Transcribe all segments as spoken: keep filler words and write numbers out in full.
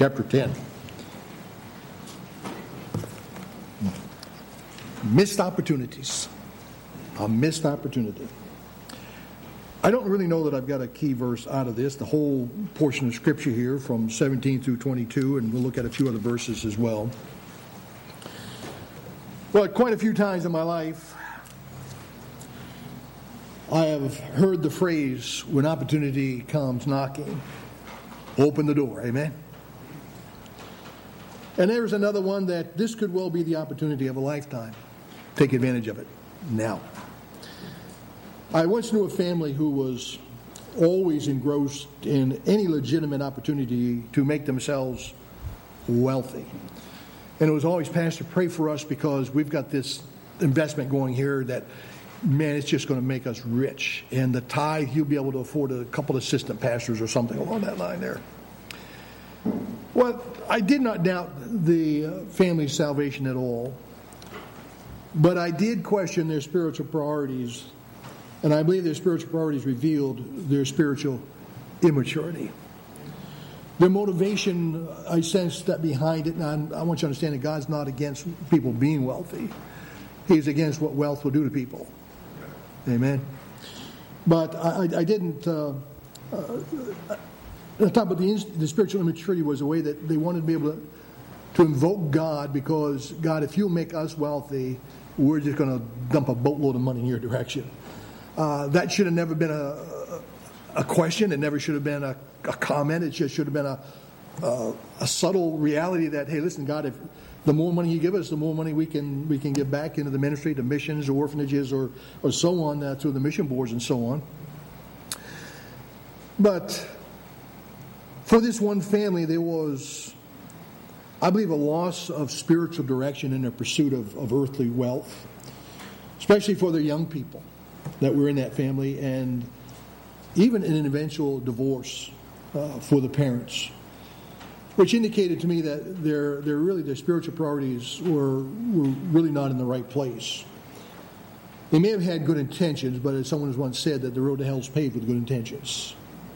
chapter ten. Missed opportunities. A missed opportunity. I don't really know that I've got a key verse out of this, the whole portion of Scripture here from seventeen through twenty-two, and we'll look at a few other verses as well. But quite a few times in my life, I have heard the phrase, when opportunity comes knocking, open the door. Amen? And there's another one that this could well be the opportunity of a lifetime. Take advantage of it now. I once knew a family who was always engrossed in any legitimate opportunity to make themselves wealthy. And it was always, Pastor, pray for us because we've got this investment going here that, man, it's just going to make us rich. And the tithe, you'll be able to afford a couple of assistant pastors or something along that line there. Well, I did not doubt the family's salvation at all. But I did question their spiritual priorities. And I believe their spiritual priorities revealed their spiritual immaturity. Their motivation, I sensed that behind it, and I want you to understand that God's not against people being wealthy. He's against what wealth will do to people. Amen. But I, I didn't... Uh, uh, I talk about the, the spiritual immaturity was a way that they wanted to be able to, to invoke God because, God, if you'll make us wealthy, we're just going to dump a boatload of money in your direction. Uh, that should have never been a, a question. It never should have been a, a comment. It just should have been a, a, a subtle reality that, hey, listen, God, if the more money you give us, the more money we can we can give back into the ministry, to missions, or orphanages, or or so on, uh, through the mission boards and so on. But for this one family, there was, I believe, a loss of spiritual direction in their pursuit of, of earthly wealth, especially for their young people that were in that family, and even an eventual divorce uh, for the parents, which indicated to me that their their really their spiritual priorities were were really not in the right place. They may have had good intentions, but as someone has once said, that the road to hell is paved with good intentions.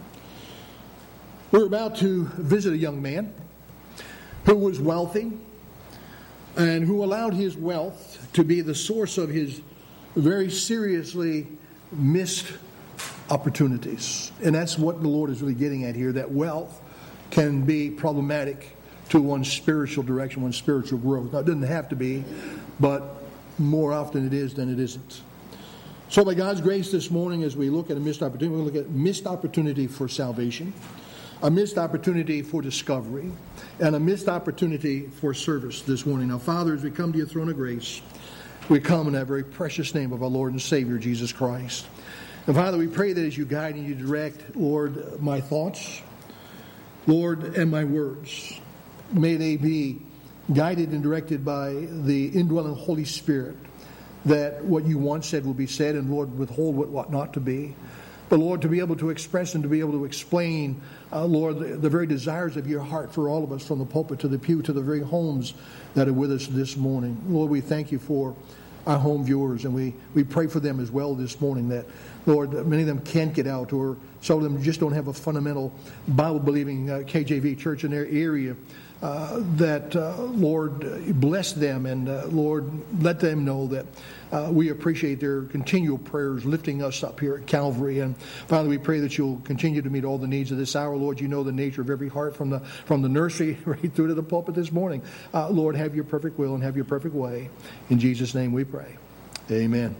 We were about to visit a young man who was wealthy and who allowed his wealth to be the source of his very seriously missed opportunities. And that's what the Lord is really getting at here, that wealth can be problematic to one's spiritual direction, one's spiritual growth. Now, it doesn't have to be, but more often it is than it isn't. So by God's grace this morning, as we look at a missed opportunity, we look at missed opportunity for salvation, a missed opportunity for discovery, and a missed opportunity for service this morning. Now, Father, as we come to your throne of grace, we come in that very precious name of our Lord and Savior, Jesus Christ. And Father, we pray that as you guide and you direct, Lord, my thoughts, Lord, and my words, may they be guided and directed by the indwelling Holy Spirit, that what you once said will be said, and Lord, withhold what ought not to be. But Lord, to be able to express and to be able to explain, uh, Lord, the, the very desires of your heart for all of us, from the pulpit to the pew to the very homes that are with us this morning. Lord, we thank you for our home viewers, and we, we pray for them as well this morning, that, Lord, many of them can't get out, or some of them just don't have a fundamental Bible-believing uh, K J V church in their area, uh, that, uh, Lord, bless them, and, uh, Lord, let them know that uh, we appreciate their continual prayers lifting us up here at Calvary. And, Father, we pray that you'll continue to meet all the needs of this hour. Lord, you know the nature of every heart from the from the nursery right through to the pulpit this morning. Uh, Lord, have your perfect will and have your perfect way. In Jesus' name we pray. Amen.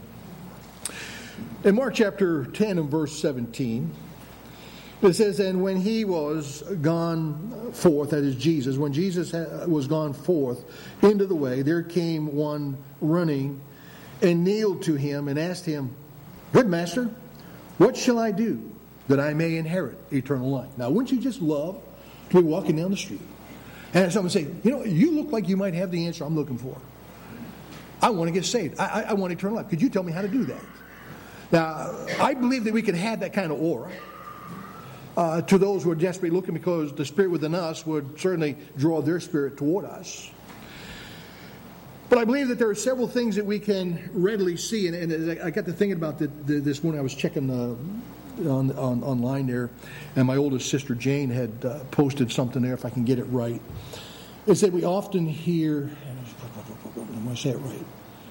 In Mark chapter ten and verse seventeen, it says, and when he was gone forth, that is Jesus, when Jesus was gone forth into the way, there came one running and kneeled to him and asked him, good master, what shall I do that I may inherit eternal life? Now, wouldn't you just love to be walking down the street and have someone say, you know, you look like you might have the answer I'm looking for. I want to get saved. I, I, I want eternal life. Could you tell me how to do that? Now, I believe that we could have that kind of aura uh, to those who are desperately looking, because the Spirit within us would certainly draw their spirit toward us. But I believe that there are several things that we can readily see. And, and I got to thinking about the, the, this morning. I was checking the, on, on online there, and my oldest sister Jane had uh, posted something there, if I can get it right. It said we often hear, I'm going to say it right,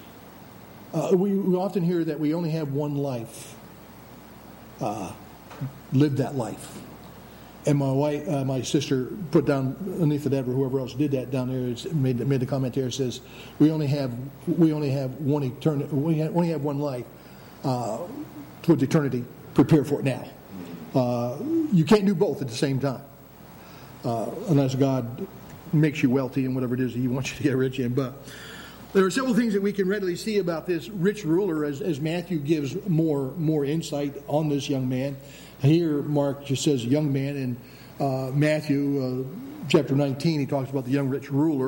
uh, we, we often hear that we only have one life. Uh, live that life. And my wife, uh, my sister put down underneath that, or whoever else did that down there, made made the comment there. Says we only have we only have one eternity. We only have one life uh, towards eternity. Prepare for it now. Uh, you can't do both at the same time, uh, unless God makes you wealthy and whatever it is He wants you to get rich in. But there are several things that we can readily see about this rich ruler as, as Matthew gives more more insight on this young man. Here, Mark just says young man. In uh, Matthew uh, chapter nineteen, he talks about the young rich ruler.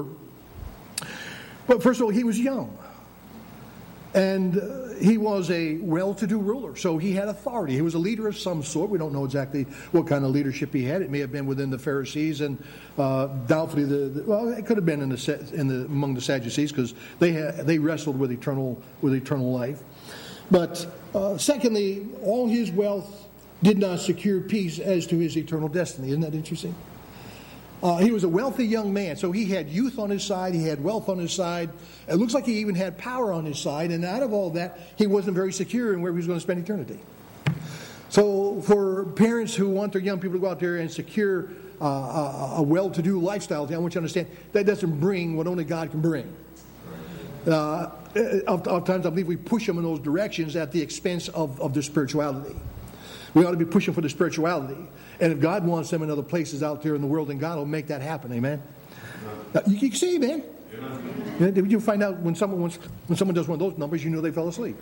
But first of all, he was young. And uh, he was a well-to-do ruler, so he had authority. He was a leader of some sort. We don't know exactly what kind of leadership he had. It may have been within the Pharisees, and uh, doubtfully, the, the well, it could have been in the in the among the Sadducees, because they had, they wrestled with eternal with eternal life. But uh, secondly, all his wealth did not secure peace as to his eternal destiny. Isn't that interesting? Uh, he was a wealthy young man, so he had youth on his side, he had wealth on his side. It looks like he even had power on his side, and out of all that, he wasn't very secure in where he was going to spend eternity. So for parents who want their young people to go out there and secure uh, a, a well-to-do lifestyle, I want you to understand, that doesn't bring what only God can bring. Uh, oftentimes, I believe we push them in those directions at the expense of, of their spirituality. We ought to be pushing for the spirituality. And if God wants them in other places out there in the world, then God will make that happen. Amen? Uh, you, you can see, man. Yeah. You, you find out when someone wants, when someone does one of those numbers, you know they fell asleep.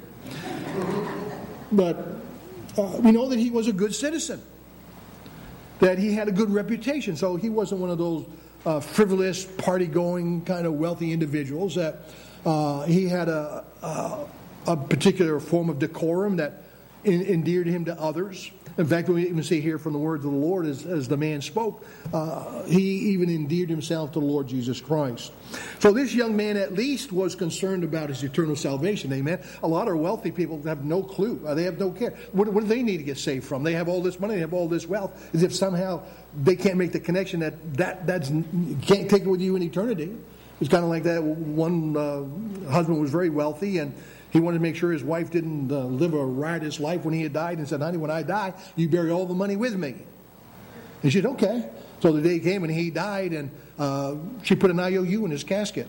But uh, we know that he was a good citizen. That he had a good reputation. So he wasn't one of those uh, frivolous, party-going, kind of wealthy individuals. That uh, he had a, a, a particular form of decorum that endeared him to others. In fact, we even see here from the words of the Lord as, as the man spoke, uh, he even endeared himself to the Lord Jesus Christ. So this young man at least was concerned about his eternal salvation. Amen. A lot of wealthy people have no clue. They have no care. What, what do they need to get saved from? They have all this money. They have all this wealth. As if somehow they can't make the connection that that that's, you can't take it with you in eternity. It's kind of like that. One uh, husband was very wealthy, and he wanted to make sure his wife didn't uh, live a riotous life when he had died, and said, honey, when I die, you bury all the money with me. And she said, okay. So the day came and he died, and uh, she put an I O U in his casket.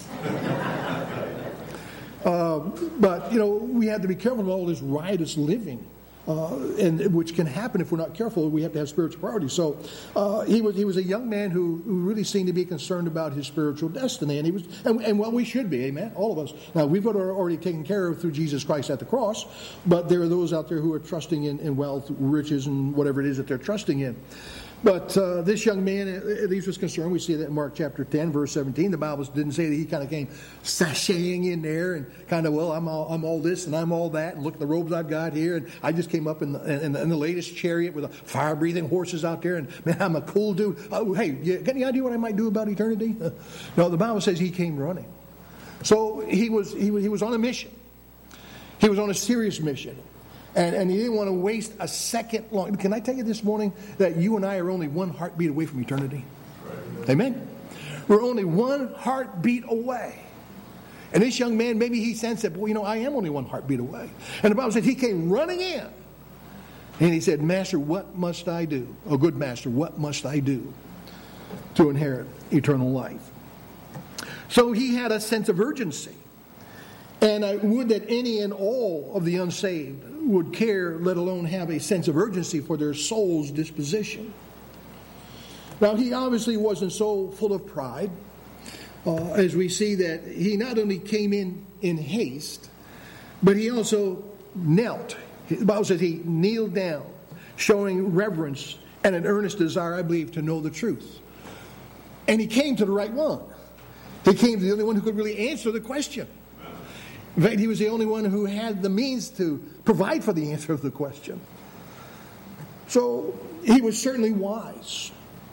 uh, but, you know, we have to be careful of all this riotous living. Uh, and which can happen if we're not careful. We have to have spiritual priorities. So uh, he was he was a young man who, who really seemed to be concerned about his spiritual destiny, and he was and, and well, we should be, amen. All of us. Now we've got already taken care of through Jesus Christ at the cross, but there are those out there who are trusting in, in wealth, riches, and whatever it is that they're trusting in. But uh, this young man, at least, was concerned. We see that in Mark chapter ten, verse seventeen. The Bible didn't say that he kind of came sashaying in there and kind of, well, I'm all, I'm all this and I'm all that, and look at the robes I've got here, and I just came up in the, in the, in the latest chariot with a fire-breathing horses out there, and man, I'm a cool dude. Oh, hey, you got any idea what I might do about eternity? No, the Bible says he came running. So he was he was he was on a mission. He was on a serious mission. And, and he didn't want to waste a second long. Can I tell you this morning that you and I are only one heartbeat away from eternity? Right. Amen? We're only one heartbeat away. And this young man, maybe he sensed that, well, you know, I am only one heartbeat away. And the Bible said he came running in. And he said, Master, what must I do? Oh, good Master, what must I do to inherit eternal life? So he had a sense of urgency. And I would that any and all of the unsaved would care, let alone have a sense of urgency for their soul's disposition. Now, he obviously wasn't so full of pride, uh, as we see that he not only came in in haste, but he also knelt. The Bible says he kneeled down, showing reverence and an earnest desire, I believe, to know the truth. And he came to the right one. He came to the only one who could really answer the question. In fact, he was the only one who had the means to provide for the answer of the question. So he was certainly wise.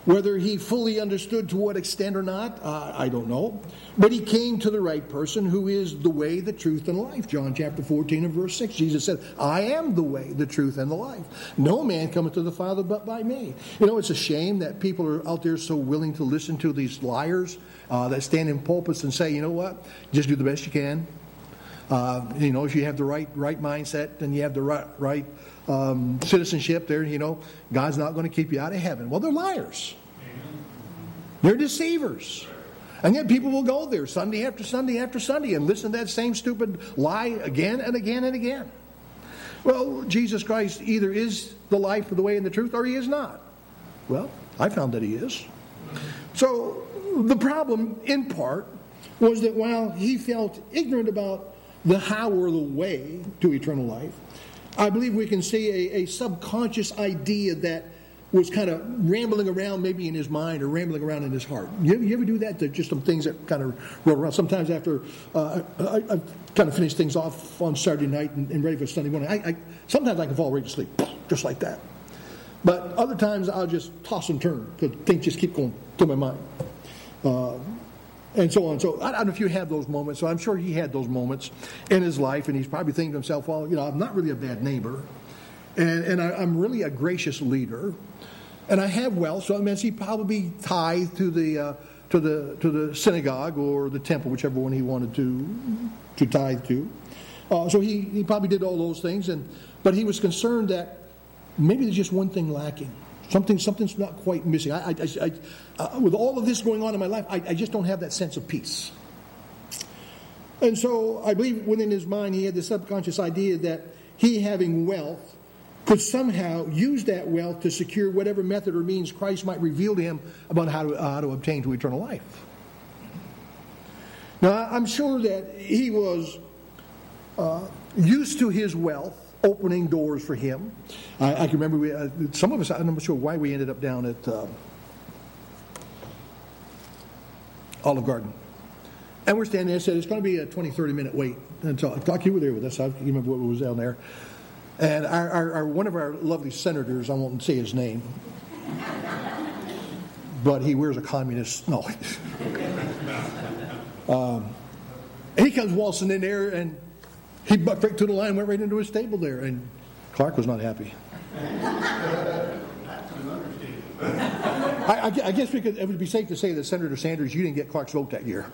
Whether he fully understood to what extent or not, uh, I don't know. But he came to the right person, who is the way, the truth, and life. John chapter fourteen and verse six, Jesus said, I am the way, the truth, and the life. No man cometh to the Father but by me. You know, it's a shame that people are out there so willing to listen to these liars uh, that stand in pulpits and say, you know what, just do the best you can. Uh, you know, if you have the right right mindset and you have the right, right um, citizenship there, you know, God's not going to keep you out of heaven. Well, they're liars. They're deceivers. And yet people will go there Sunday after Sunday after Sunday and listen to that same stupid lie again and again and again. Well, Jesus Christ either is the life, the way, and the truth, or he is not. Well, I found that he is. So the problem, in part, was that while he felt ignorant about the how or the way to eternal life, I believe we can see a, a subconscious idea that was kind of rambling around maybe in his mind or rambling around in his heart. You ever, you ever do that? To just some things that kind of roll around. Sometimes after uh, I, I kind of finish things off on Saturday night and, and ready for Sunday morning, I, I, sometimes I can fall right to sleep, just like that. But other times I'll just toss and turn because things just keep going through my mind. Uh, and so on. So I don't know if you have those moments. So I'm sure he had those moments in his life, and he's probably thinking to himself, well, you know, I'm not really a bad neighbor. And, and I, I'm really a gracious leader, and I have wealth. So I mean, he probably tithed to the uh, to the to the synagogue or the temple, whichever one he wanted to to tithe to. Uh, so he, he probably did all those things, and but he was concerned that maybe there's just one thing lacking. Something something's not quite missing. I, I, I, uh, with all of this going on in my life, I, I just don't have that sense of peace. And so I believe within his mind he had the subconscious idea that he, having wealth, could somehow use that wealth to secure whatever method or means Christ might reveal to him about how to, uh, how to obtain to eternal life. Now, I'm sure that he was uh, used to his wealth opening doors for him. I, I can remember we, uh, some of us, I'm not sure why we ended up down at uh, Olive Garden. And we're standing there and said, it's going to be a twenty, thirty minute wait. And so, Doc, you were there with us. I can't remember what was down there. And our, our, our, one of our lovely senators, I won't say his name, but he wears a communist, no. um, he comes waltzing in there, and he bucked right to the line, went right into his table there, and Clark was not happy. I, I guess we could, it would be safe to say that Senator Sanders, you didn't get Clark's vote that year.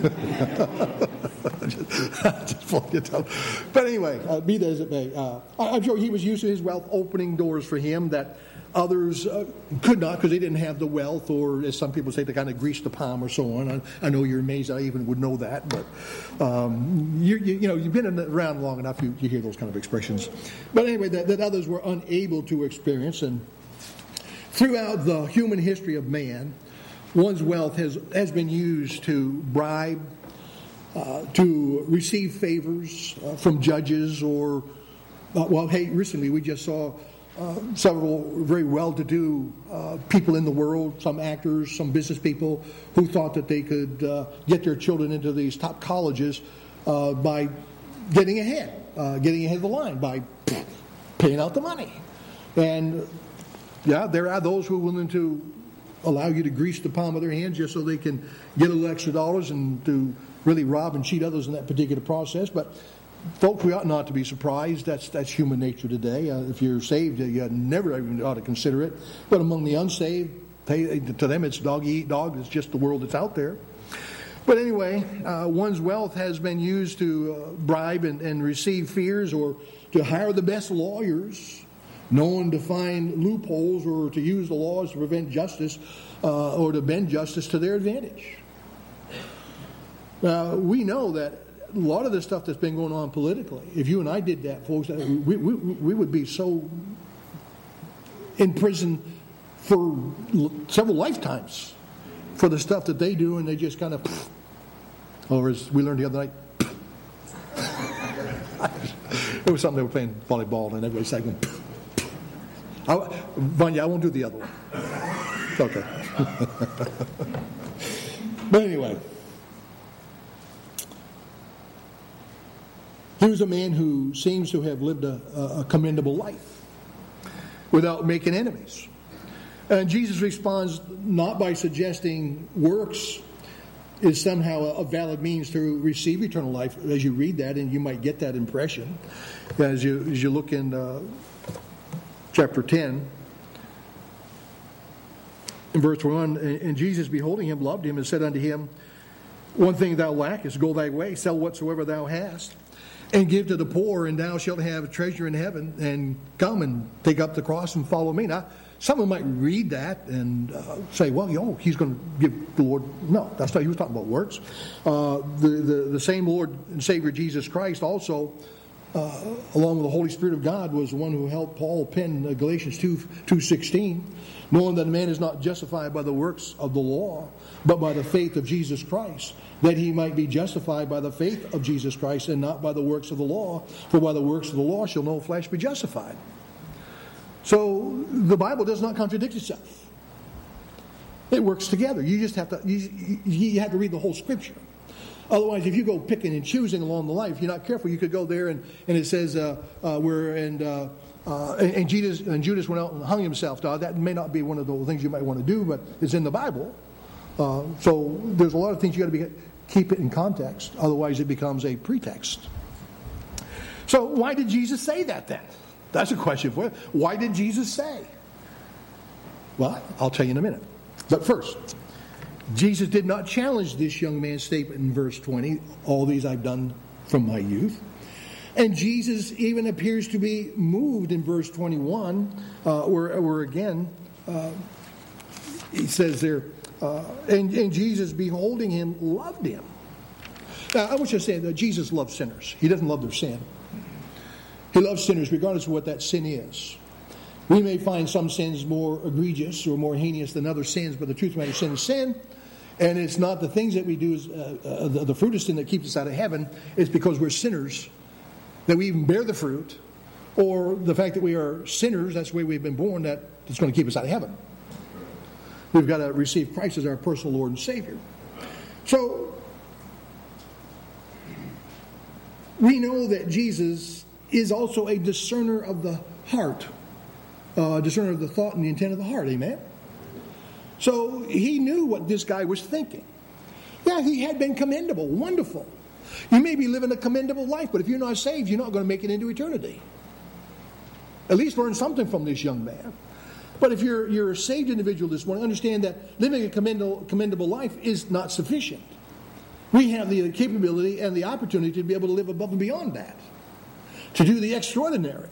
just, just it out. But anyway, uh, be that as it may, uh, I'm sure he was used to his wealth opening doors for him that others uh, could not, because they didn't have the wealth, or as some people say, to kind of grease the palm or so on. I, I know you're amazed I even would know that, but um, you, you, you know, you've been around long enough, you, you hear those kind of expressions. But anyway, that, that others were unable to experience. And throughout the human history of man, one's wealth has, has been used to bribe, uh, to receive favors uh, from judges, or, uh, well, hey, recently we just saw uh, several very well-to-do uh, people in the world, some actors, some business people, who thought that they could uh, get their children into these top colleges uh, by getting ahead, uh, getting ahead of the line, by paying out the money. And yeah, there are those who are willing to allow you to grease the palm of their hands just so they can get a little extra dollars and to really rob and cheat others in that particular process. But folks, we ought not to be surprised. That's that's human nature today. Uh, if you're saved, you never even ought to consider it. But among the unsaved, they, to them it's dog eat dog. It's just the world that's out there. But anyway, uh, one's wealth has been used to uh, bribe and, and receive fears, or to hire the best lawyers, known to find loopholes or to use the laws to prevent justice uh, or to bend justice to their advantage. Now, we know that a lot of the stuff that's been going on politically, if you and I did that, folks, we, we, we would be so in prison for several lifetimes for the stuff that they do, and they just kind of, or as we learned the other night, it was something they were playing volleyball, and everybody said, I, Vanya, I won't do the other one. Okay. But anyway, he was a man who seems to have lived a, a commendable life without making enemies. And Jesus responds not by suggesting works is somehow a valid means to receive eternal life. As you read that, and you might get that impression as you as you look in uh, chapter ten, in verse one. And Jesus, beholding him, loved him, and said unto him, one thing thou lackest, go thy way, sell whatsoever thou hast, and give to the poor, and thou shalt have treasure in heaven, and come and take up the cross and follow me. Now, someone might read that and uh, say, well, you know, he's going to give the Lord. No, that's not, he was talking about works. Uh, the, the, the same Lord and Savior Jesus Christ also, uh, along with the Holy Spirit of God, was the one who helped Paul pen uh, Galatians two sixteen, knowing that a man is not justified by the works of the law, but by the faith of Jesus Christ, that he might be justified by the faith of Jesus Christ and not by the works of the law. For by the works of the law shall no flesh be justified. So the Bible does not contradict itself. It works together. You just have to you, you have to read the whole Scripture. Otherwise, if you go picking and choosing along the line, if you're not careful, you could go there and, and it says uh, uh, we're and uh, uh, and, and Judas and Judas went out and hung himself. Now, that may not be one of the things you might want to do, but it's in the Bible. Uh, so there's a lot of things you got to be keep it in context. Otherwise, it becomes a pretext. So why did Jesus say that then? That's a question for you. Why did Jesus say? Well, I'll tell you in a minute. But first, Jesus did not challenge this young man's statement in verse twenty, all these I've done from my youth. And Jesus even appears to be moved in verse twenty-one, uh, where, where again, uh, he says there, uh, and, and Jesus, beholding him, loved him. Now, I want you to say that Jesus loves sinners. He doesn't love their sin. He loves sinners regardless of what that sin is. We may find some sins more egregious or more heinous than other sins, but the truth of the matter is sin is sin. And it's not the things that we do, is, uh, uh, the, the fruit of sin that keeps us out of heaven. It's because we're sinners that we even bear the fruit, or the fact that we are sinners, that's the way we've been born, that it's going to keep us out of heaven. We've got to receive Christ as our personal Lord and Savior. So, we know that Jesus is also a discerner of the heart. Uh, a discerner of the thought and the intent of the heart. Amen? So he knew what this guy was thinking. Yeah, he had been commendable. Wonderful. You may be living a commendable life, but if you're not saved, you're not going to make it into eternity. At least learn something from this young man. But if you're, you're a saved individual this morning, understand that living a commendable, commendable life is not sufficient. We have the capability and the opportunity to be able to live above and beyond that. To do the extraordinary.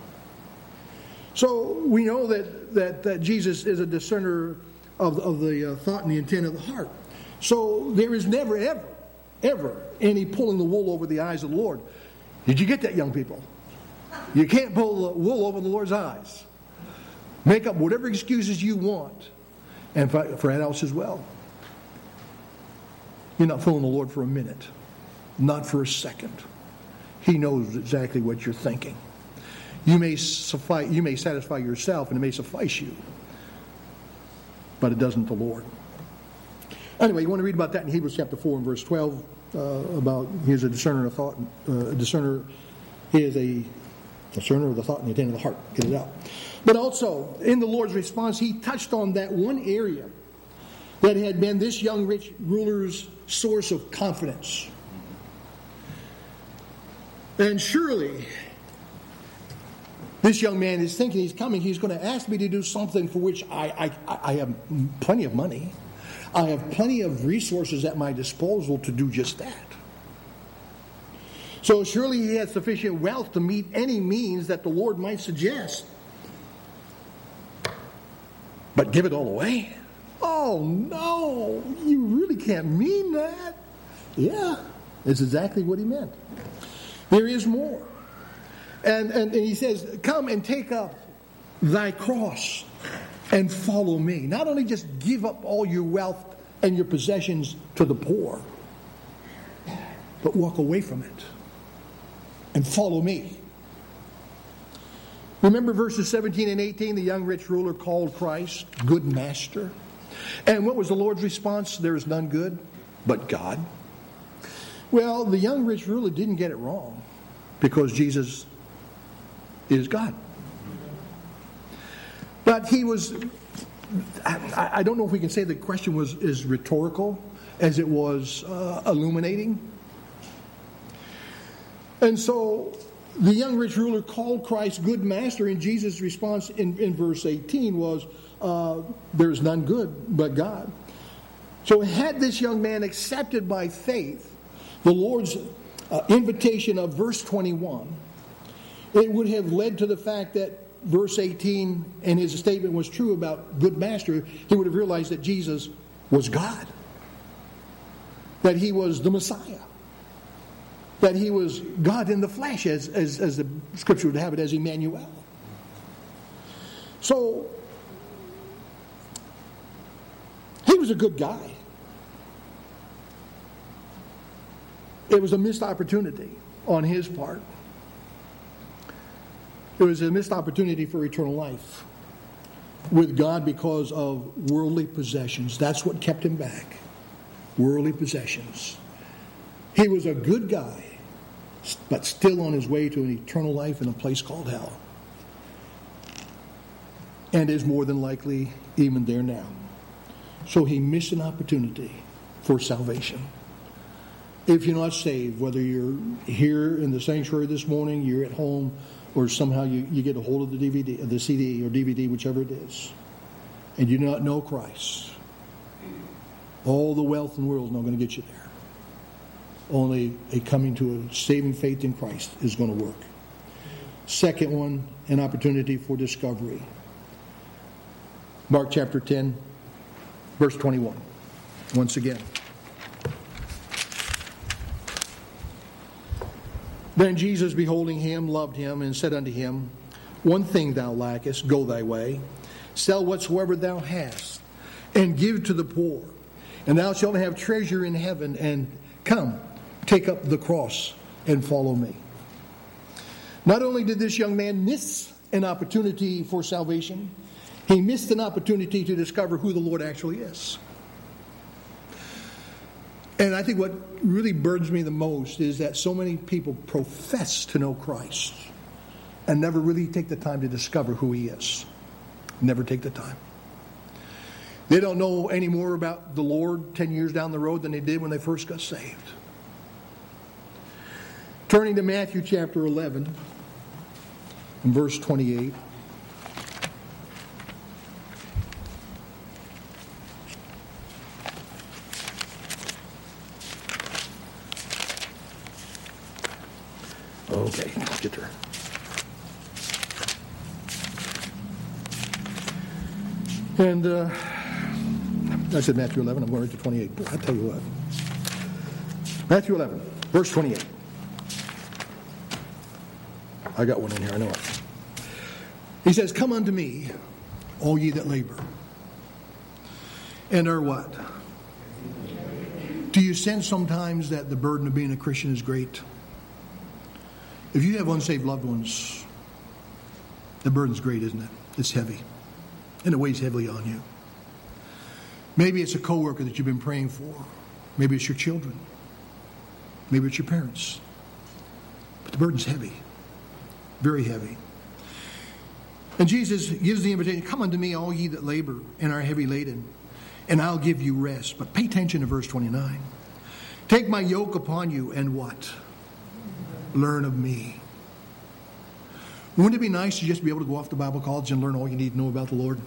So we know that, that, that Jesus is a discerner of, of the uh, thought and the intent of the heart. So there is never, ever, ever any pulling the wool over the eyes of the Lord. Did you get that, young people? You can't pull the wool over the Lord's eyes. Make up whatever excuses you want. And for, for adults as well. You're not fooling the Lord for a minute. Not for a second. He knows exactly what you're thinking. You may suffice, you may satisfy yourself, and it may suffice you, but it doesn't the Lord. Anyway, you want to read about that in Hebrews chapter four and verse twelve, uh, about he is a discerner of thought, uh, a discerner, he is a discerner of the thought and the intent of the heart. Get it out. But also, in the Lord's response, he touched on that one area that had been this young rich ruler's source of confidence. And surely, this young man is thinking he's coming. He's going to ask me to do something for which I, I, I have plenty of money. I have plenty of resources at my disposal to do just that. So surely he had sufficient wealth to meet any means that the Lord might suggest. But give it all away? Oh, no. You really can't mean that. Yeah, it's exactly what he meant. There is more. And, and, and he says, come and take up thy cross and follow me. Not only just give up all your wealth and your possessions to the poor, but walk away from it and follow me. Remember verses seventeen and eighteen, the young rich ruler called Christ good master. And what was the Lord's response? There is none good but God. Well, the young rich ruler didn't get it wrong, because Jesus is God. But he was I, I don't know if we can say the question was as rhetorical as it was uh, illuminating. And so the young rich ruler called Christ good master, and Jesus' response in, in verse eighteen was, uh, there is none good but God. So had this young man accepted by faith the Lord's uh, invitation of verse twenty-one, it would have led to the fact that verse eighteen and his statement was true about good master. He would have realized that Jesus was God, that he was the Messiah, that he was God in the flesh, as, as, as the scripture would have it, as Emmanuel. So he was a good guy. It was a missed opportunity on his part. It was a missed opportunity for eternal life with God because of worldly possessions. That's what kept him back. Worldly possessions. He was a good guy, but still on his way to an eternal life in a place called hell. And is more than likely even there now. So he missed an opportunity for salvation. If you're not saved, whether you're here in the sanctuary this morning, you're at home, or somehow you, you get a hold of the D V D, the C D or D V D, whichever it is, and you do not know Christ, all the wealth in the world is not going to get you there. Only a coming to a saving faith in Christ is going to work. Second one, an opportunity for discovery. Mark chapter ten, verse twenty-one. Once again. Then Jesus, beholding him, loved him, and said unto him, one thing thou lackest, go thy way, sell whatsoever thou hast, and give to the poor, and thou shalt have treasure in heaven, and come, take up the cross, and follow me. Not only did this young man miss an opportunity for salvation, he missed an opportunity to discover who the Lord actually is. And I think what really burdens me the most is that so many people profess to know Christ and never really take the time to discover who he is. Never take the time. They don't know any more about the Lord ten years down the road than they did when they first got saved. Turning to Matthew chapter eleven and verse twenty-eight. Okay, let's get there. And uh, I said Matthew eleven, I'm going to twenty-eight. I'll tell you what. Matthew eleven, verse twenty-eight. I got one in here, I know it. He says, come unto me, all ye that labor, and are what? Do you sense sometimes that the burden of being a Christian is great? If you have unsaved loved ones, the burden's great, isn't it? It's heavy. And it weighs heavily on you. Maybe it's a coworker that you've been praying for. Maybe it's your children. Maybe it's your parents. But the burden's heavy. Very heavy. And Jesus gives the invitation, come unto me, all ye that labor and are heavy laden, and I'll give you rest. But pay attention to verse twenty-nine. Take my yoke upon you and what? Learn of me. Wouldn't it be nice to just be able to go off to Bible college and learn all you need to know about the Lord?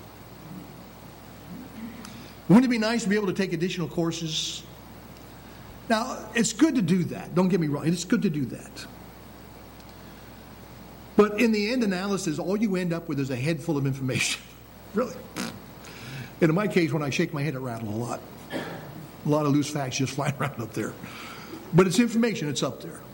Wouldn't it be nice to be able to take additional courses? Now, it's good to do that. Don't get me wrong. It's good to do that. But in the end analysis, all you end up with is a head full of information. Really. And in my case, when I shake my head, it rattles a lot. A lot of loose facts just flying around up there. But it's information. It's up there.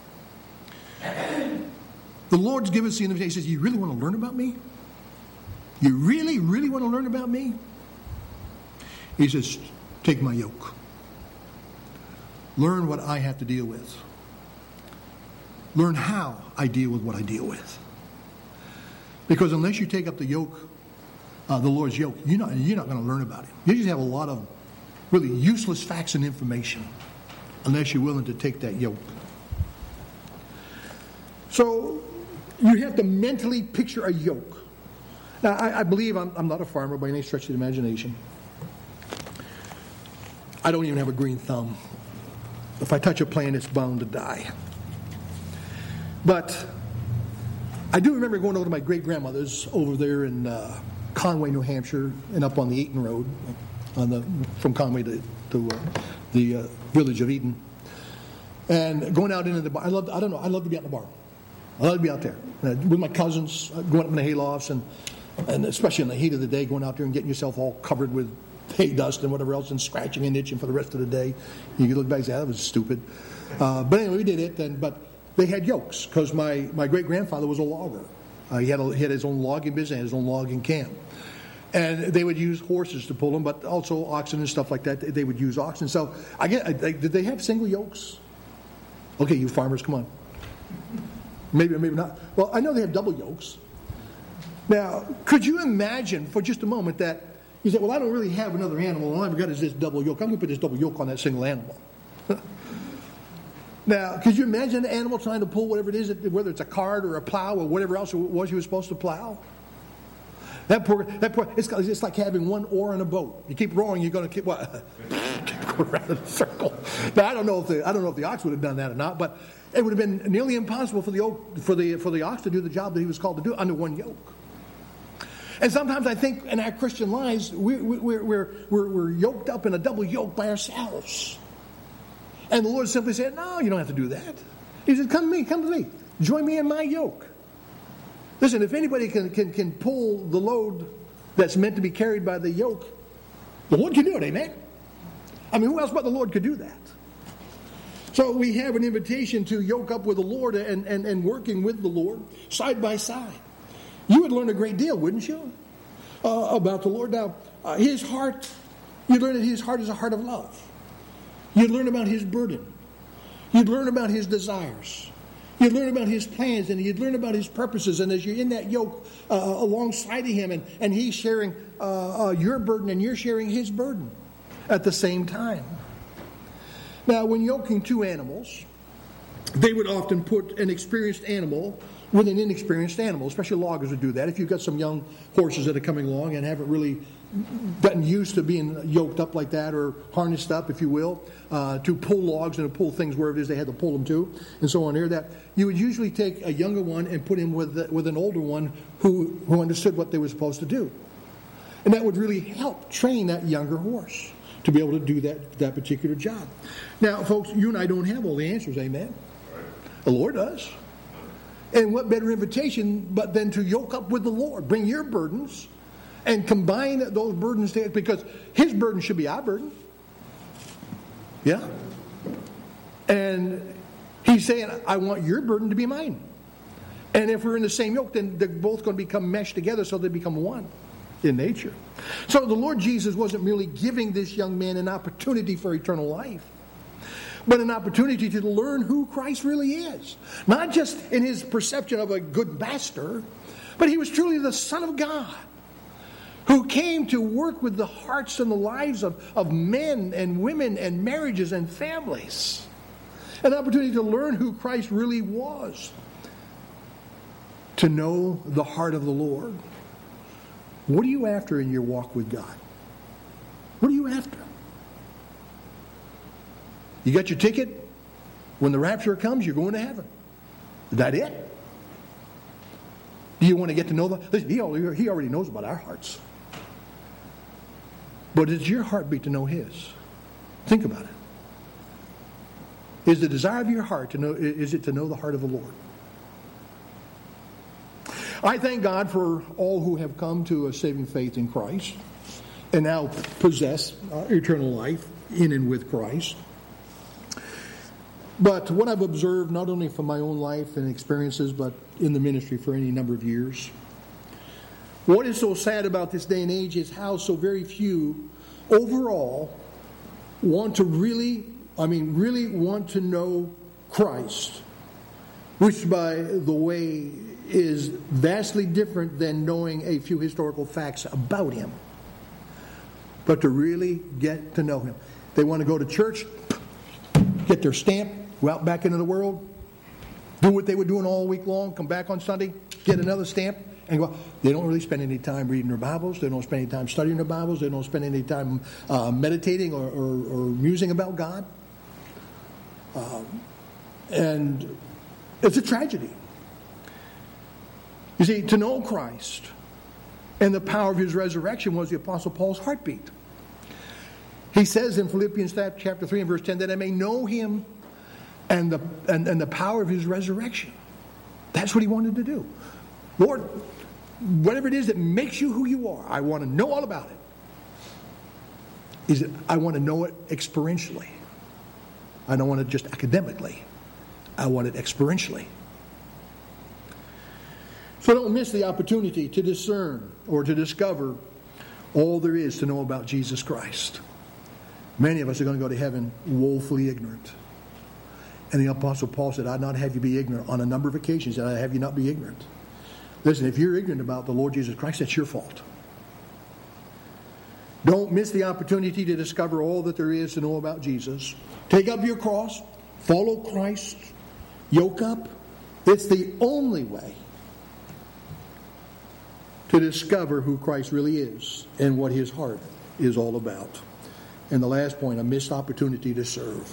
The Lord's given us the invitation. He says, you really want to learn about me? You really, really want to learn about me? He says, take my yoke. Learn what I have to deal with. Learn how I deal with what I deal with. Because unless you take up the yoke, uh, the Lord's yoke, you're not, you're not going to learn about it. You just have a lot of really useless facts and information unless you're willing to take that yoke. So you have to mentally picture a yoke. Now, I, I believe I'm, I'm not a farmer by any stretch of the imagination. I don't even have a green thumb. If I touch a plant, it's bound to die. But I do remember going over to my great-grandmother's over there in uh, Conway, New Hampshire, and up on the Eaton Road, on the from Conway to, to uh, the uh, village of Eaton. And going out into the barn, I love, I don't know, I love to be out in the barn. I love to be out there uh, with my cousins, uh, going up in the haylofts, and, and especially in the heat of the day, going out there and getting yourself all covered with hay dust and whatever else, and scratching and itching for the rest of the day. You can look back and say, that was stupid. Uh, but anyway, we did it, and, but they had yokes, because my, my great-grandfather was a logger. Uh, he, had a, he had his own logging business and his own logging camp. And they would use horses to pull them, but also oxen and stuff like that. They would use oxen. So, I get, I, did they have single yokes? Okay, you farmers, come on. Maybe, maybe not. Well, I know they have double yokes. Now, could you imagine for just a moment that you say, well, I don't really have another animal. All I've got is this double yoke. I'm going to put this double yoke on that single animal. Now, could you imagine an animal trying to pull whatever it is, whether it's a cart or a plow or whatever else it was he was supposed to plow? That poor, that poor, it's, it's like having one oar in a boat. You keep rowing, you're going to keep what? keep going around in a circle. Now, I don't know if the I don't know if the ox would have done that or not, but it would have been nearly impossible for the oak, for the for the ox to do the job that he was called to do under one yoke. And sometimes I think in our Christian lives, we're, we're, we're, we're, we're yoked up in a double yoke by ourselves. And the Lord simply said, no, you don't have to do that. He said, come to me, come to me. Join me in my yoke. Listen, if anybody can, can, can pull the load that's meant to be carried by the yoke, the Lord can do it, amen? I mean, who else but the Lord could do that? So we have an invitation to yoke up with the Lord and, and, and working with the Lord side by side. You would learn a great deal, wouldn't you, uh, about the Lord? Now, uh, his heart, you'd learn that his heart is a heart of love. You'd learn about his burden. You'd learn about his desires. You'd learn about his plans, and you'd learn about his purposes. And as you're in that yoke uh, alongside of him, and, and he's sharing uh, uh, your burden, and you're sharing his burden at the same time. Now, when yoking two animals, they would often put an experienced animal with an inexperienced animal. Especially loggers would do that. If you've got some young horses that are coming along and haven't really gotten used to being yoked up like that, or harnessed up, if you will, uh, to pull logs and to pull things wherever it is they had to pull them to, and so on here, that you would usually take a younger one and put him with with an older one who, who understood what they were supposed to do. And that would really help train that younger horse to be able to do that, that particular job. Now, folks, you and I don't have all the answers, amen? The Lord does. And what better invitation but than to yoke up with the Lord. Bring your burdens and combine those burdens together, because his burden should be our burden. Yeah? And he's saying, I want your burden to be mine. And if we're in the same yoke, then they're both going to become meshed together so they become one in nature. So the Lord Jesus wasn't merely giving this young man an opportunity for eternal life, but an opportunity to learn who Christ really is. Not just in his perception of a good master, but he was truly the Son of God, who came to work with the hearts and the lives of, of men and women and marriages and families. An opportunity to learn who Christ really was. To know the heart of the Lord. What are you after in your walk with God? What are you after? You got your ticket? When the rapture comes, you're going to heaven. Is that it? Do you want to get to know the... Listen, he already, he already knows about our hearts. But it's your heartbeat to know his. Think about it. Is the desire of your heart to know, is it to know the heart of the Lord? I thank God for all who have come to a saving faith in Christ and now possess uh, eternal life in and with Christ. But what I've observed, not only from my own life and experiences, but in the ministry for any number of years, what is so sad about this day and age is how so very few overall want to really, I mean, really want to know Christ, which, by the way, is vastly different than knowing a few historical facts about him. But to really get to know him. They want to go to church, get their stamp, go out back into the world, do what they were doing all week long, come back on Sunday, get another stamp, and go out. They don't really spend any time reading their Bibles. They don't spend any time studying their Bibles. They don't spend any time uh, meditating or, or, or musing about God. Um, and it's a tragedy. You see, to know Christ and the power of His resurrection was the Apostle Paul's heartbeat. He says in Philippians chapter three and verse ten that I may know Him and the, and, and the power of His resurrection. That's what he wanted to do. Lord, whatever it is that makes you who you are, I want to know all about it. Is that I want to know it experientially. I don't want it just academically. I want it experientially. So don't miss the opportunity to discern or to discover all there is to know about Jesus Christ. Many of us are going to go to heaven woefully ignorant. And the Apostle Paul said, I'd not have you be ignorant. On a number of occasions, I'd have you not be ignorant. Listen, if you're ignorant about the Lord Jesus Christ, that's your fault. Don't miss the opportunity to discover all that there is to know about Jesus. Take up your cross. Follow Christ. Yoke up. It's the only way to discover who Christ really is and what His heart is all about. And the last point, a missed opportunity to serve.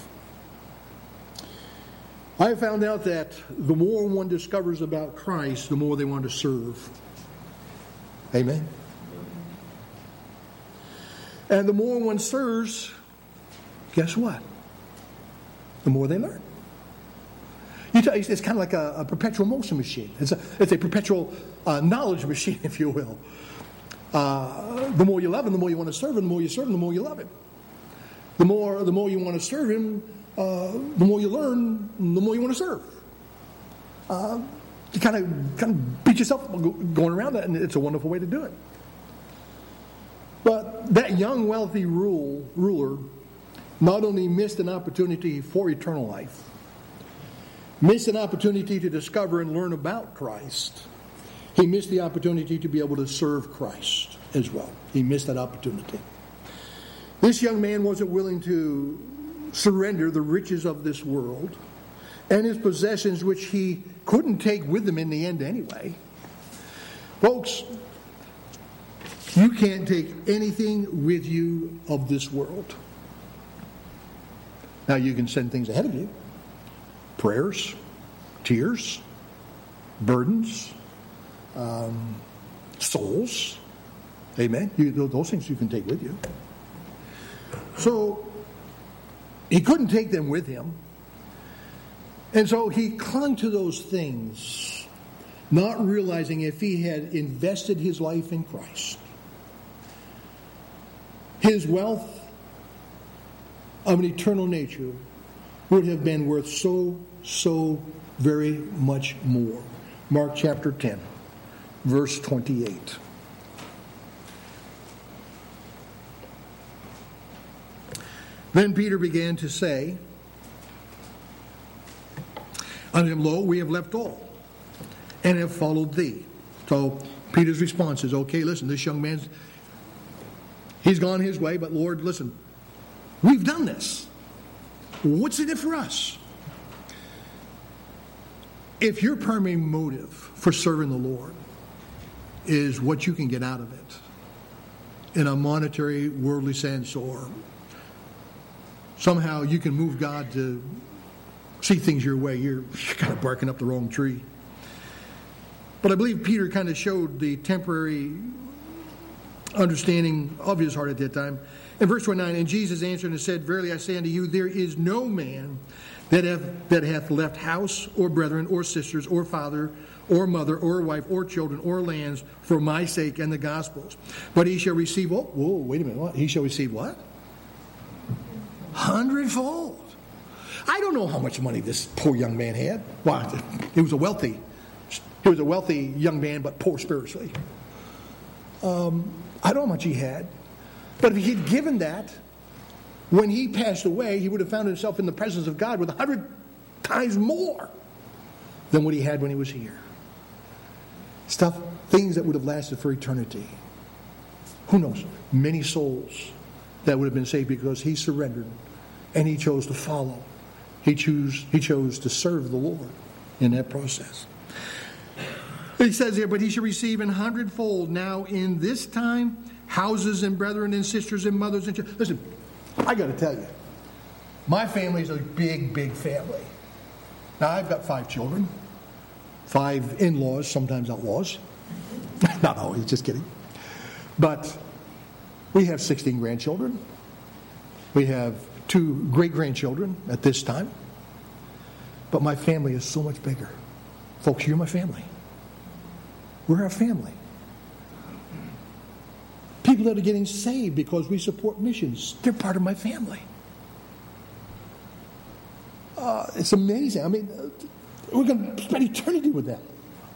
I have found out that the more one discovers about Christ, the more they want to serve. Amen? And the more one serves, guess what? The more they learn. You tell, it's kind of like a, a perpetual motion machine. It's a, it's a perpetual uh, knowledge machine, if you will. Uh, the more you love Him, the more you want to serve Him. The more you serve Him, the more you love Him. The more, the more you want to serve Him, Uh, the more you learn, the more you want to serve. Uh, you kind of kind of beat yourself going around that, and it's a wonderful way to do it. But that young, wealthy rule, ruler not only missed an opportunity for eternal life, missed an opportunity to discover and learn about Christ, he missed the opportunity to be able to serve Christ as well. He missed that opportunity. This young man wasn't willing to surrender the riches of this world and his possessions, which he couldn't take with him in the end anyway. Folks, you can't take anything with you of this world. Now, you can send things ahead of you. Prayers, tears, burdens, um, souls. Amen. You, those things you can take with you. So, he couldn't take them with him. And so he clung to those things, not realizing if he had invested his life in Christ, his wealth of an eternal nature would have been worth so, so very much more. Mark chapter ten, verse twenty-eight. Then Peter began to say unto him, Lo, we have left all, and have followed thee. So Peter's response is, okay, listen, this young man's, he's gone his way, but Lord, listen, we've done this. What's in it for us? If your primary motive for serving the Lord is what you can get out of it in a monetary, worldly sense, or somehow you can move God to see things your way, you're, you're kind of barking up the wrong tree. But I believe Peter kind of showed the temporary understanding of his heart at that time. In verse twenty-nine, and Jesus answered and said, Verily I say unto you, there is no man that hath, that hath left house or brethren or sisters or father or mother or wife or children or lands for my sake and the gospel's, but he shall receive, oh, whoa, wait a minute, what? He shall receive what? Hundredfold. I don't know how much money this poor young man had. Well, he was a wealthy, he was a wealthy young man, but poor spiritually. Um, I don't know how much he had. But if he had given that, when he passed away, he would have found himself in the presence of God with a hundred times more than what he had when he was here. Stuff, things that would have lasted for eternity. Who knows? Many souls that would have been saved because he surrendered and he chose to follow. He chose, he chose to serve the Lord in that process. He says here, but he shall receive an hundredfold now in this time, houses and brethren and sisters and mothers and children. Listen, I got to tell you, my family is a big, big family. Now, I've got five children, five in-laws, sometimes outlaws. Not always, just kidding. But we have sixteen grandchildren. We have two great-grandchildren at this time. But my family is so much bigger. Folks, you're my family. We're a family. People that are getting saved because we support missions, they're part of my family. Uh, it's amazing. I mean, uh, we're going to spend eternity with them.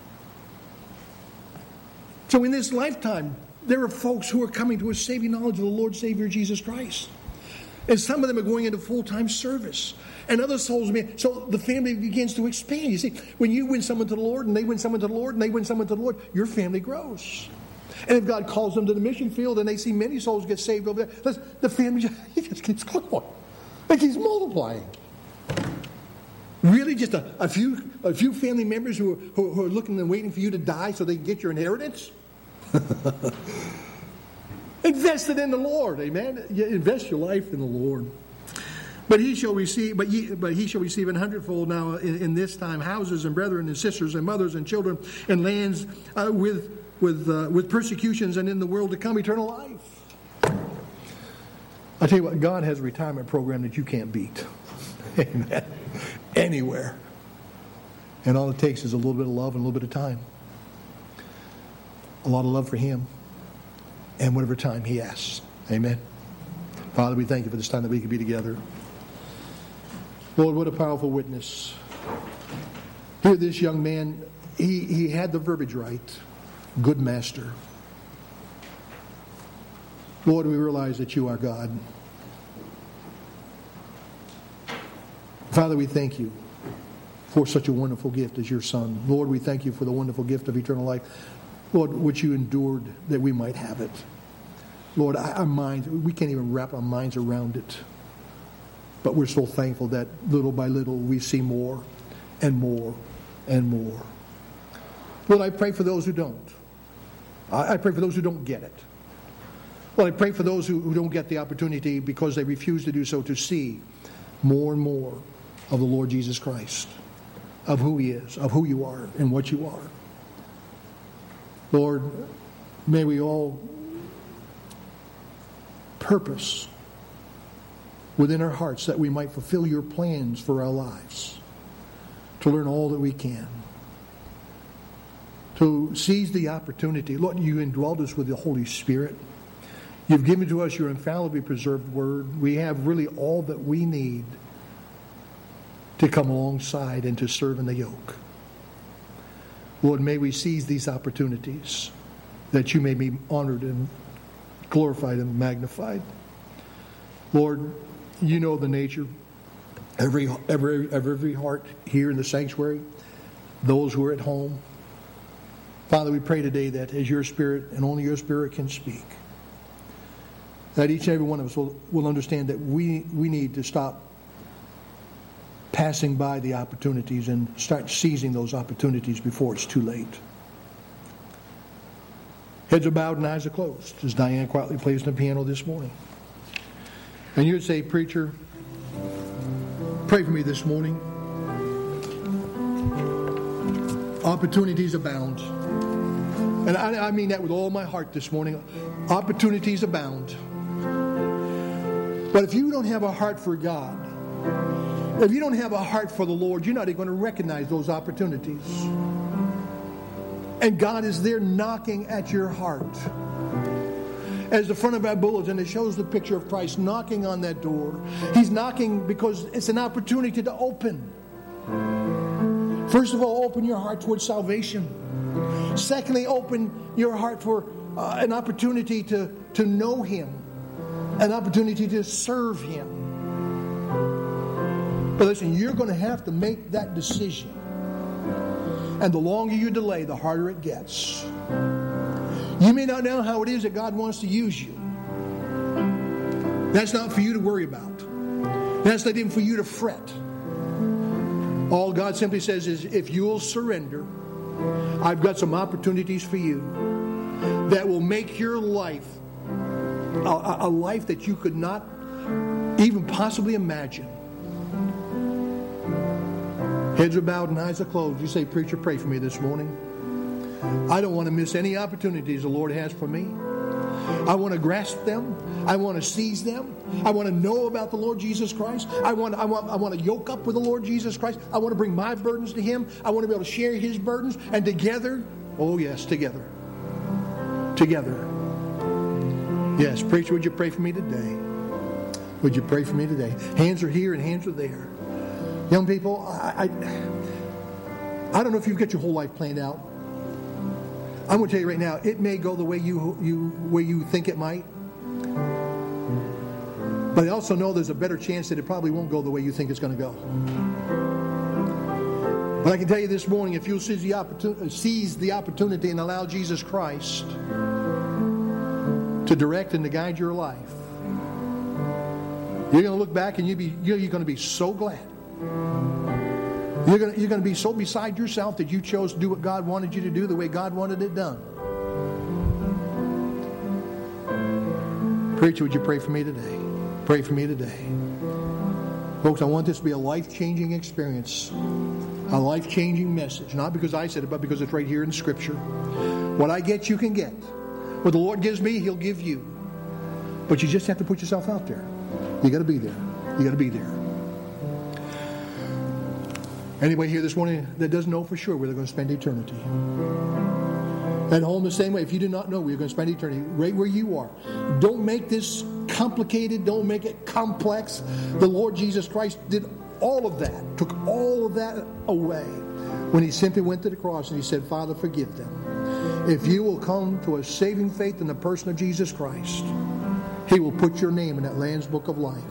So in this lifetime, there are folks who are coming to a saving knowledge of the Lord Savior Jesus Christ. And some of them are going into full-time service. And other souls, so the family begins to expand. You see, when you win someone to the Lord, and they win someone to the Lord, and they win someone to the Lord, your family grows. And if God calls them to the mission field, and they see many souls get saved over there, the family just keeps going. It keeps multiplying. Really, just a, a few a few family members who are, who, who are looking and waiting for you to die so they can get your inheritance? Invest it in the Lord, amen. You invest your life in the Lord. But he shall receive, but ye, but he shall receive an hundredfold now in, in this time, houses and brethren and sisters and mothers and children and lands uh, with with uh, with persecutions, and in the world to come eternal life. I tell you what, God has a retirement program that you can't beat. Amen. Anywhere. And all it takes is a little bit of love and a little bit of time. A lot of love for Him. And whatever time He asks. Amen. Father, we thank You for this time that we can be together. Lord, what a powerful witness. Here this young man, he, he had the verbiage right. Good master. Lord, we realize that You are God. Father, we thank You for such a wonderful gift as Your Son. Lord, we thank You for the wonderful gift of eternal life. Lord, which You endured that we might have it. Lord, our minds, we can't even wrap our minds around it. But we're so thankful that little by little we see more and more and more. Lord, I pray for those who don't. I pray for those who don't get it. Lord, I pray for those who, who don't get the opportunity because they refuse to do so, to see more and more of the Lord Jesus Christ, of who He is, of who You are and what You are. Lord, may we all purpose within our hearts that we might fulfill Your plans for our lives, to learn all that we can, to seize the opportunity. Lord, You indwelled us with the Holy Spirit. You've given to us Your infallibly preserved Word. We have really all that we need to come alongside and to serve in the yoke. Lord, may we seize these opportunities that You may be honored and glorified and magnified. Lord, You know the nature, every every every heart here in the sanctuary, those who are at home. Father, we pray today that as Your Spirit and only Your Spirit can speak, that each and every one of us will, will understand that we, we need to stop passing by the opportunities and start seizing those opportunities before it's too late. Heads are bowed and eyes are closed as Diane quietly plays the piano this morning. And you would say, preacher, pray for me this morning. Opportunities abound. And I, I mean that with all my heart this morning. Opportunities abound. But if you don't have a heart for God, if you don't have a heart for the Lord, you're not even going to recognize those opportunities. And God is there knocking at your heart. As the front of our bulletin, it shows the picture of Christ knocking on that door. He's knocking because it's an opportunity to open. First of all, open your heart towards salvation. Secondly, open your heart for uh, an opportunity to, to know Him. An opportunity to serve Him. But listen, you're going to have to make that decision. And the longer you delay, the harder it gets. You may not know how it is that God wants to use you. That's not for you to worry about. That's not even for you to fret. All God simply says is, if you will surrender I've got some opportunities for you that will make your life a, a life that you could not even possibly imagine. Heads are bowed and eyes are closed. You say, preacher, pray for me this morning. I don't want to miss any opportunities the Lord has for me. I want to grasp them. I want to seize them. I want to know about the Lord Jesus Christ. I want, I want, I want to yoke up with the Lord Jesus Christ. I want to bring my burdens to Him. I want to be able to share His burdens. And together, oh yes, together. Together. Yes, preacher, would you pray for me today? Would you pray for me today? Hands are here and hands are there. Young people, I, I, I don't know if you've got your whole life planned out. I'm going to tell you right now, it may go the way you you way you think it might. But I also know there's a better chance that it probably won't go the way you think it's going to go. But I can tell you this morning, if you'll seize the opportunity, seize the opportunity and allow Jesus Christ to direct and to guide your life, you're going to look back and you'll be you're going to be so glad. You're going, to, you're going to be so beside yourself that you chose to do what God wanted you to do the way God wanted it done. Preacher, would you pray for me today? Pray for me today. Folks, I want this to be a life-changing experience. A life-changing message. Not because I said it, but because it's right here in Scripture. What I get, you can get. What the Lord gives me, He'll give you. But you just have to put yourself out there. You got to be there. You got to be there. Anybody here this morning that doesn't know for sure where they're going to spend eternity? At home the same way. If you do not know where you're going to spend eternity, right where you are. Don't make this complicated. Don't make it complex. The Lord Jesus Christ did all of that. Took all of that away when He simply went to the cross and He said, Father, forgive them. If you will come to a saving faith in the person of Jesus Christ, He will put your name in that Lamb's Book of Life.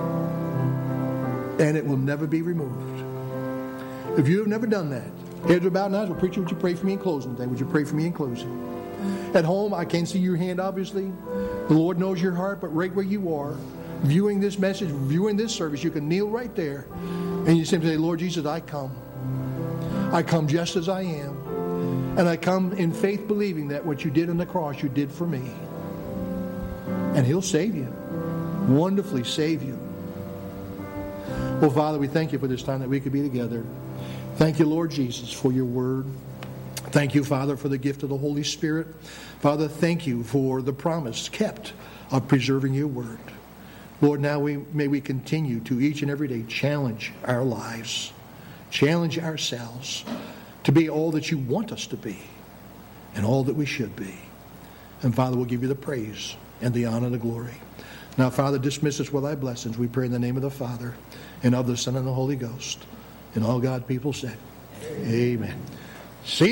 And it will never be removed. If you have never done that, heads are bowed and eyes. Well, preacher, would you pray for me in closing today? Would you pray for me in closing? At home, I can't see your hand, obviously. The Lord knows your heart, but right where you are, viewing this message, viewing this service, you can kneel right there, and you simply say, Lord Jesus, I come. I come just as I am. And I come in faith believing that what you did on the cross, you did for me. And He'll save you. Wonderfully save you. Well, Father, we thank you for this time that we could be together. Thank you, Lord Jesus, for your word. Thank you, Father, for the gift of the Holy Spirit. Father, thank you for the promise kept of preserving your word. Lord, now we, may we continue to each and every day challenge our lives, challenge ourselves to be all that you want us to be and all that we should be. And Father, we'll give you the praise and the honor and the glory. Now, Father, dismiss us with thy blessings. We pray in the name of the Father and of the Son and the Holy Ghost. And all God's people said, amen. See you.